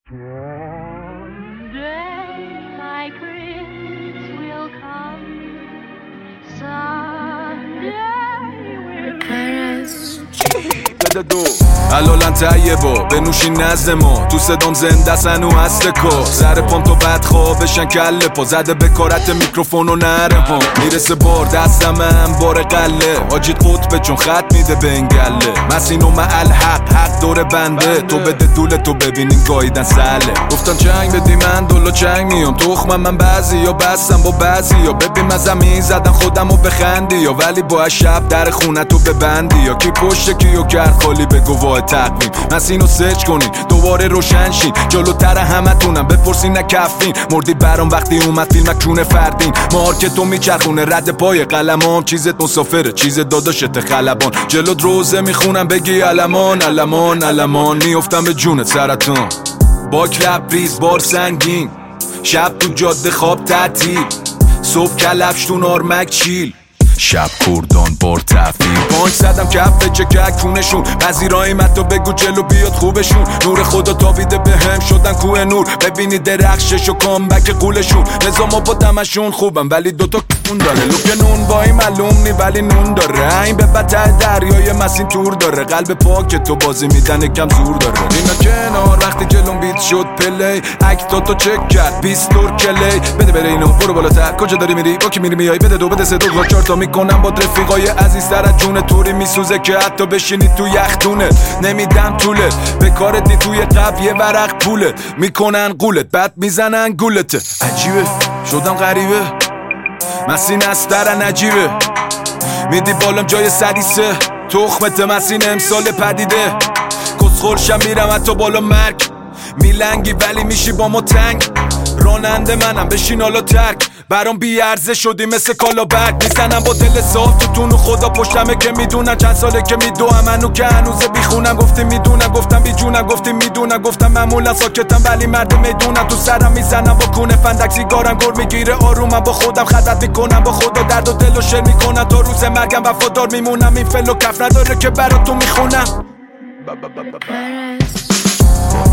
الالن طیبا بنوشین نزد ما تو صدام زنده سن و هست کار سر پام تو بدخواه بشن کله پا زده به کارت میکروفون و نره پام میرسه بار دستم هم بار قله آجید قطبه چون خط میده به این گله مسین و معل حق دور بنده تو بده دوله تو ببینین گاییدن سله گفتم چنگ بدی من دولا چنگ میام تخمم من بعضی یا بستم با بعضی یا ببین من زمین زدم خودم و بخندی یا ولی با شب در خونه تو ببندی یا کی پشت کیو کرد خالی به گواه تقویم مسینو سرچ کنین دوباره روشن شین جلوتر همه تونم بپرسین نکفین مردی برام وقتی اومد فیلم کونه فردین مارکتو میچرخونه رد پای قلمام چیزت مسافره چیز داداشت خلبان جلوت روزه میخونم بگی علمان علمان علمان میافتم به جونت سرطان باک لبریز بار سنگین شب تو جاده خواب تعطیل صبح کلبش تو نارمک چیل شب کردان بار تفیل بانک زدم کف چکک کونشون پذیرایی متو بگو جلو بیاد خوبشون نور خدا تابیده به هم شدن کوه نور ببینی درخشش و کامبک قولشون نظام با دمشون خوبم ولی دوتا کون داره لوک نون بایی معلوم نی ولی نون داره این به بطه دریای مسین تور داره قلب پاک تو بازی میدن کم زور داره اینا کنار وقتی جلوم بیت شد پلی اکتا تو چک کرد 20 دور کلی بده بره اینو برو بالاتر کجا داری میری با کی میری میای بده دو بده سه دو چهار تا میکنم با رفیقای عزیزتر از جون توری میسوزه که حتی بشینی تو یختونه نمیدم طوله به کارت نی توی قبل یه ورق پوله میکنن قولت بعد میزنن گولت عجیبه شدم غریبه مسین استرن عجیبه میدی بالام جای سدیسه تخمت مسین امسال پدیده کسخورشم میرم حتی بالا مرگ میلنگی ولی میشی با ما تنگ راننده منم بشین حالا ترک برام بیارزه شدی مثل کالا برگ میزنم با دل صاف تو تون و خدا پشتمه که میدونم چند ساله که میدوام منو که هنوزه بیخونم گفتی میدونم گفتم بی جونم گفتی میدونم گفتم معمولا ساکتم ولی مرد میدونم تو سرم میزنم با کونه فندک سیگارم گر میگیره آرومم با خودم خطت میکنم با خدا درد و دل و شعر میکنم تا روز مرگم وفادار میمونم این فل و کف نداره که برات تو میخونم